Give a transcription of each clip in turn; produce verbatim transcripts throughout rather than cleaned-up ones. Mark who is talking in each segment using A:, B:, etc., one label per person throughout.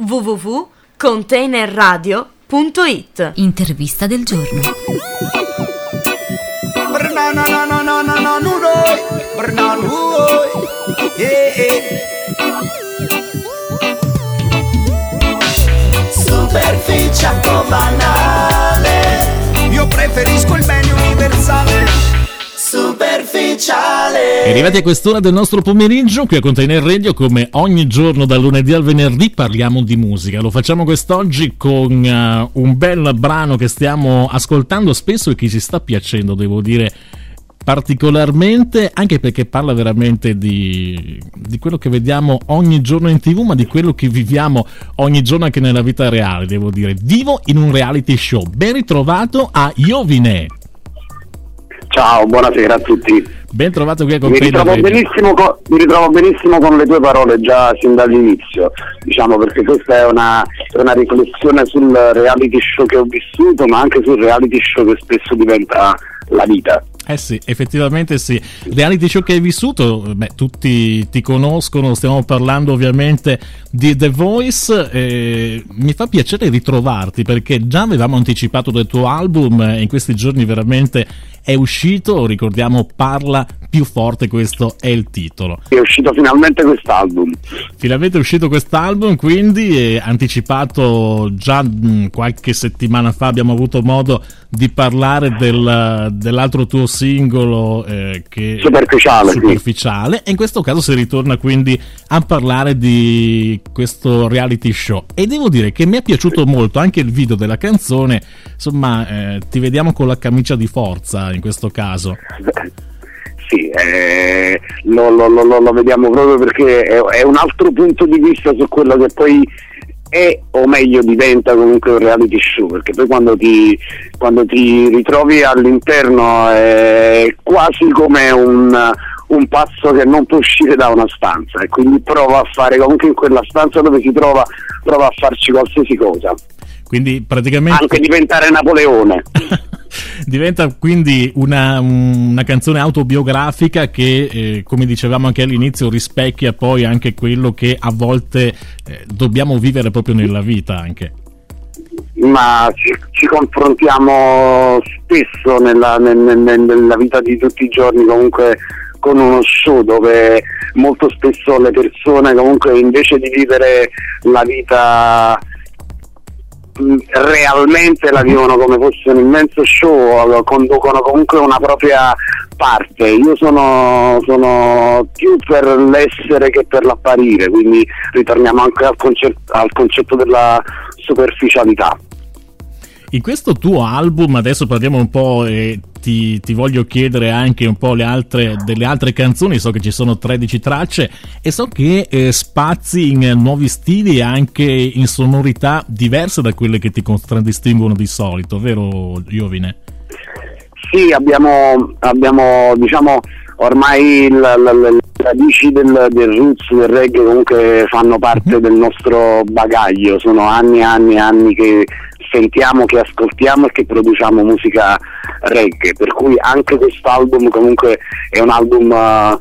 A: w w w punto container radio punto it.
B: Intervista del giorno.
C: Superficiale o banale, io preferisco il bene universale. Superficiale.
D: Arrivati a quest'ora del nostro pomeriggio qui a Container Radio, come ogni giorno dal lunedì al venerdì parliamo di musica. Lo facciamo quest'oggi con uh, un bel brano che stiamo ascoltando spesso e che ci sta piacendo, devo dire, particolarmente, anche perché parla veramente di, di quello che vediamo ogni giorno in tv, ma di quello che viviamo ogni giorno anche nella vita reale, devo dire. Vivo in un reality show. Ben ritrovato a Iovine.
E: Ciao, buonasera a tutti.
D: Ben trovato qui a
E: mi ritrovo, benissimo con, mi ritrovo benissimo con le tue parole già sin dall'inizio, diciamo, perché questa è una, è una riflessione sul reality show che ho vissuto, ma anche sul reality show che spesso diventa la vita.
D: Eh sì, effettivamente sì. Reality show che hai vissuto, beh, tutti ti conoscono, stiamo parlando ovviamente di The Voice. Eh, mi fa piacere ritrovarti perché già avevamo anticipato del tuo album, in questi giorni veramente è uscito, ricordiamo Parla più forte, questo è il titolo.
E: È uscito finalmente quest'album.
D: Finalmente è uscito quest'album, quindi è anticipato già mh, qualche settimana fa, abbiamo avuto modo di parlare del, dell'altro tuo singolo eh, che
E: Superficiale,
D: Superficiale sì. E in questo caso si ritorna quindi a parlare di questo reality show e devo dire che mi è piaciuto molto anche il video della canzone, insomma eh, ti vediamo con la camicia di forza in questo caso.
E: Sì, eh, lo, lo, lo, lo vediamo proprio perché è, è un altro punto di vista su quello che poi è, o meglio diventa comunque un reality show, perché poi quando ti, quando ti ritrovi all'interno è quasi come un, un pazzo che non può uscire da una stanza e quindi prova a fare comunque in quella stanza dove si trova, prova a farci qualsiasi cosa.
D: Quindi praticamente
E: anche diventare Napoleone.
D: Diventa quindi una, una canzone autobiografica che, eh, come dicevamo anche all'inizio, rispecchia poi anche quello che a volte eh, dobbiamo vivere proprio nella vita anche.
E: Ma ci, ci confrontiamo spesso nella, nel, nel, nella vita di tutti i giorni comunque con uno show dove molto spesso le persone comunque invece di vivere la vita realmente la vivono come fosse un immenso show, conducono comunque una propria parte. Io sono, sono più per l'essere che per l'apparire, quindi ritorniamo anche al concetto, al concetto della superficialità.
D: In questo tuo album, adesso parliamo un po' e ti, ti voglio chiedere anche un po' le altre, delle altre canzoni, so che ci sono tredici tracce e so che eh, spazi in nuovi stili e anche in sonorità diverse da quelle che ti contraddistinguono di solito, vero Iovine?
E: Sì, abbiamo, abbiamo diciamo ormai la, la, le radici del, del roots, del reggae comunque fanno parte del nostro bagaglio, sono anni e anni e anni che sentiamo, che ascoltiamo e che produciamo musica reggae, per cui anche quest'album comunque è un album uh,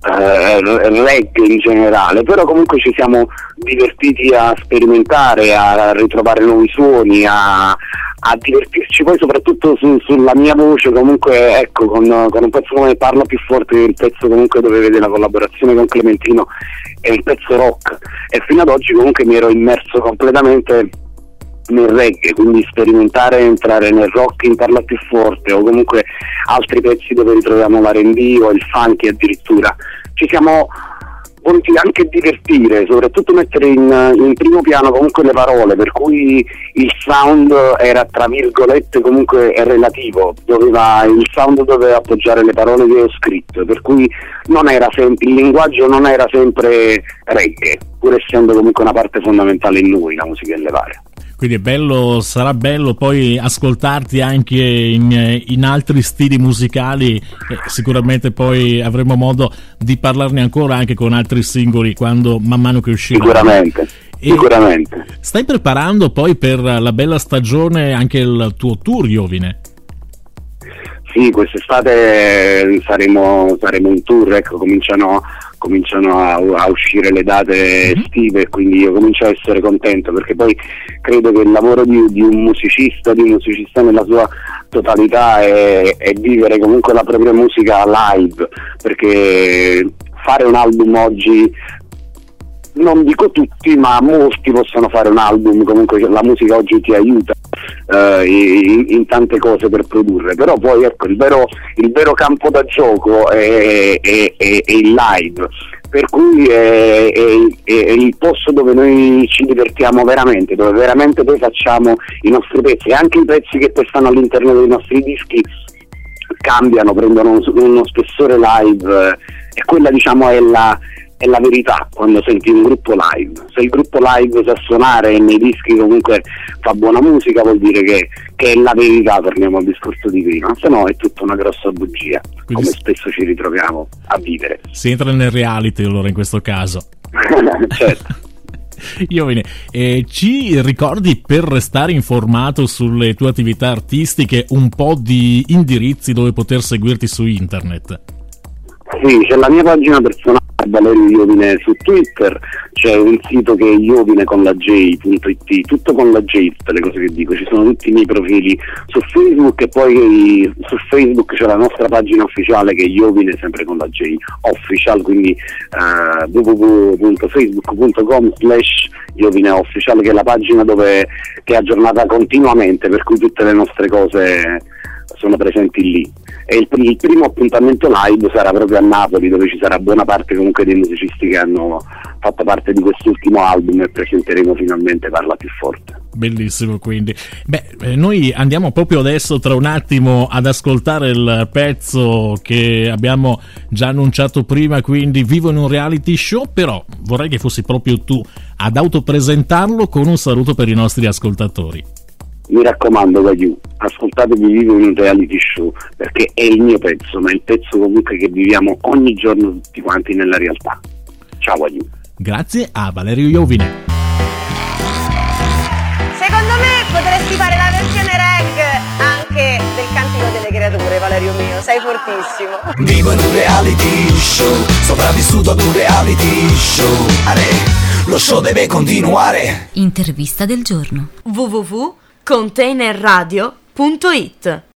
E: uh, reggae in generale, però comunque ci siamo divertiti a sperimentare, a ritrovare nuovi suoni, a, a divertirci poi soprattutto su, sulla mia voce, comunque ecco, con, con un pezzo come Parla più forte, il pezzo comunque dove vede la collaborazione con Clementino, è il pezzo rock, e fino ad oggi comunque mi ero immerso completamente nel reggae, quindi sperimentare, entrare nel rock in Parla più forte o comunque altri pezzi dove ritroviamo l'R and B o il funky addirittura. Ci siamo voluti anche divertire, soprattutto mettere in, in primo piano comunque le parole, per cui il sound era tra virgolette comunque relativo, doveva, il sound doveva appoggiare le parole che ho scritto, per cui non era sempre, il linguaggio non era sempre reggae, pur essendo comunque una parte fondamentale in noi la musica delle varie.
D: Quindi è bello, sarà bello poi ascoltarti anche in, in altri stili musicali, eh, sicuramente poi avremo modo di parlarne ancora anche con altri singoli quando man mano che usciranno.
E: Sicuramente,
D: e
E: sicuramente.
D: Stai preparando poi per la bella stagione anche il tuo tour Iovine?
E: Sì, quest'estate saremo, saremo in tour, ecco, cominciano cominciano a, a uscire le date estive, e quindi io comincio a essere contento, perché poi credo che il lavoro di, di un musicista, di un musicista nella sua totalità è, è vivere comunque la propria musica live, perché fare un album oggi, non dico tutti, ma molti possono fare un album, comunque la musica oggi ti aiuta eh, in, in tante cose per produrre, però poi ecco il vero, il vero campo da gioco è, è, è, è il live, per cui è, è, è il posto dove noi ci divertiamo veramente, dove veramente poi facciamo i nostri pezzi, e anche i pezzi che poi stanno all'interno dei nostri dischi cambiano, prendono uno spessore live, eh, e quella diciamo è la è la verità quando senti un gruppo live. Se il gruppo live sa suonare e nei dischi comunque fa buona musica, vuol dire che, che è la verità, torniamo al discorso di prima, se no è tutta una grossa bugia. Quindi come spesso ci ritroviamo a vivere.
D: Si entra nel reality allora in questo caso.
E: Certo.
D: Iovine, eh, ci ricordi, per restare informato sulle tue attività artistiche, un po' di indirizzi dove poter seguirti su internet?
E: Sì, c'è la mia pagina personale Valerio Iovine su Twitter, c'è un sito che è iovine con la J punto it, tutto con la J, tutte le cose che dico, ci sono tutti i miei profili su Facebook, e poi su Facebook c'è la nostra pagina ufficiale che è Iovine sempre con la J official, quindi uh, w w w punto facebook punto com slash Iovine official, che è la pagina dove che è aggiornata continuamente, per cui tutte le nostre cose sono presenti lì. E il, il primo appuntamento live sarà proprio a Napoli, dove ci sarà buona parte comunque dei musicisti che hanno fatto parte di quest'ultimo album, e presenteremo finalmente Parla più forte.
D: Bellissimo, quindi. Beh, noi andiamo proprio adesso, tra un attimo, ad ascoltare il pezzo che abbiamo già annunciato prima, quindi Vivo in un reality show, però vorrei che fossi proprio tu ad autopresentarlo con un saluto per i nostri ascoltatori.
E: Mi raccomando, Gagliù, ascoltatevi Vivo in un reality show, perché è il mio pezzo, ma è il pezzo comunque che viviamo ogni giorno tutti quanti nella realtà. Ciao Gagliù.
D: Grazie a Valerio Iovine.
B: Secondo me potresti fare la versione reggae anche del Cantico delle Creature, Valerio mio, sei fortissimo.
C: Vivo in un reality show, sopravvissuto ad un reality show. Are, lo show deve continuare.
A: Intervista del giorno. w w w punto containerradio punto it